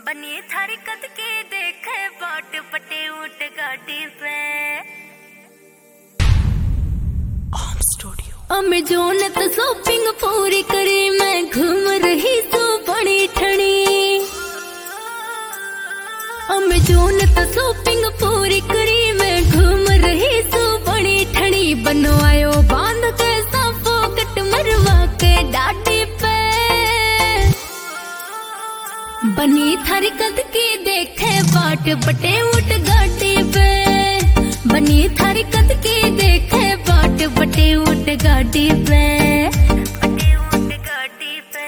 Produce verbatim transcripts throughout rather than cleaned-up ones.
बनी थारी कद के देखे बाट पटे उठ गाड़ी पे अमेज़न तो शॉपिंग पूरी करी मैं घूम रही तो बड़ी ठणी अमेज़न तो शॉपिंग पूरी करी मैं घूम रही तो बड़ी ठणी बनवायो बांध के साफो कट मरवा के डाटी पे बनी थारी कद की देखे बाट बटे उठ गाड़ी पे बनी थारी कद की देखे बाट बटे उठ गाड़ी पे बटे उठ गाड़ी पे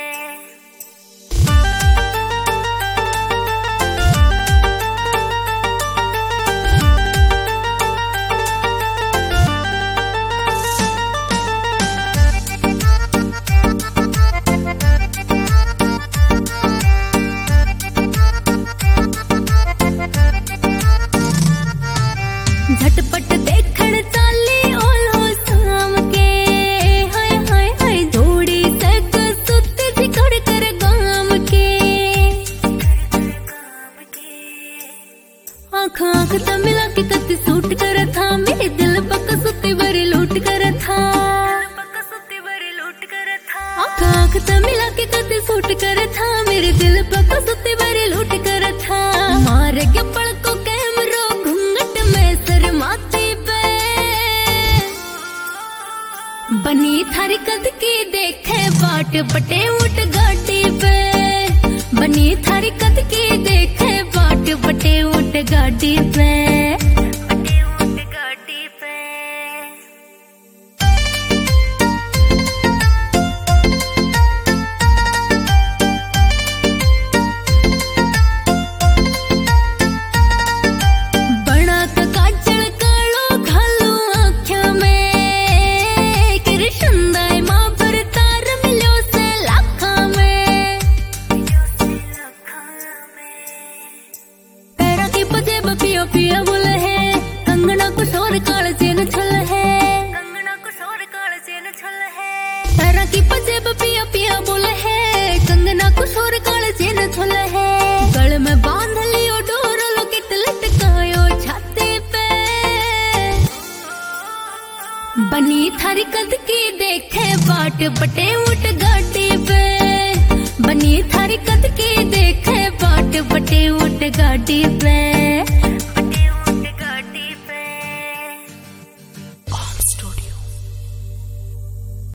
झटपट देखण चाली ओलो शाम के हाय हाय हाय थोड़ी सग सुत जी कर कर गाम के आँख आँख त मिला के कति सूट कर था मेरे दिल पक सुती भरी लूट कर था आँख आँख त मिला के कति सूट कर था मेरे दिल पक सुती भरी लूट कर था मार के पलकों कैमरो घूंघट में शर्माती पे बनी थारी कद की देखे बाट बटे उठ गाड़ी पे बनी थारी कद की देखे बाट बटे उठ गाड़ी पे बटे उठ गाड़ी पे पिया बुल है कंगना कुछ और काल चेन छल है कंगना कुछ और काल चेन छल है तारा की पजेब पिया पिया बुल है कंगना कुछ और काल चेन छल है गल में बांध लियो डोर लोकेट लटकायो छाती पे बनी थारी कद की देखे बाट बटे उठ गाड़ी पे बनी थारी कद की देखे बाट बटे उठ गाड़ी पे